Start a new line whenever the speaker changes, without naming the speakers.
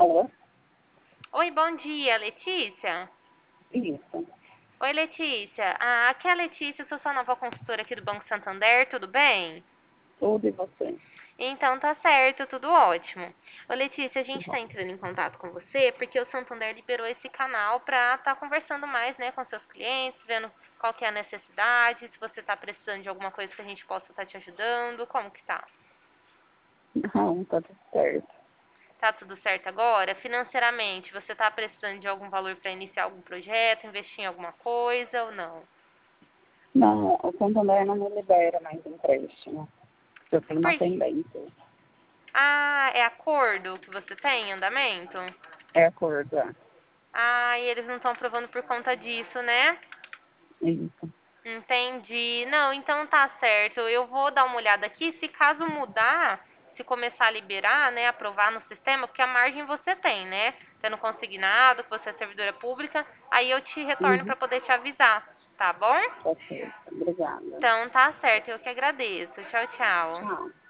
Alô?
Oi, bom dia, Letícia.
Isso.
Oi, Letícia. Aqui é a Letícia, sou sua nova consultora aqui do Banco Santander, tudo bem?
Tudo e você?
Então tá certo, tudo ótimo. Ô, Letícia, a
Que
gente tá
bom.
entrando em contato com você porque o Santander liberou esse canal pra estar conversando mais, né, com seus clientes, vendo qual que é a necessidade, se você tá precisando de alguma coisa que a gente possa estar te ajudando, como que tá?
Não, tá tudo certo.
Tá tudo certo agora? Financeiramente, você tá precisando de algum valor para iniciar algum projeto, investir em alguma coisa ou não?
Não, o Santander não me libera mais empréstimo. Eu tenho uma
Por
pendência.
É acordo que você tem em andamento?
É acordo, é.
E eles não estão aprovando por conta disso, né?
Isso.
Entendi. Não, então tá certo. Eu vou dar uma olhada aqui. Se caso mudar, se começar a liberar, né, aprovar no sistema, porque a margem você tem, né? Tendo consignado, que você é servidora pública, aí eu te retorno
Uhum.
para poder te avisar, tá bom?
Tá certo. Obrigada.
Então tá certo, eu que agradeço. Tchau, tchau.
Tchau.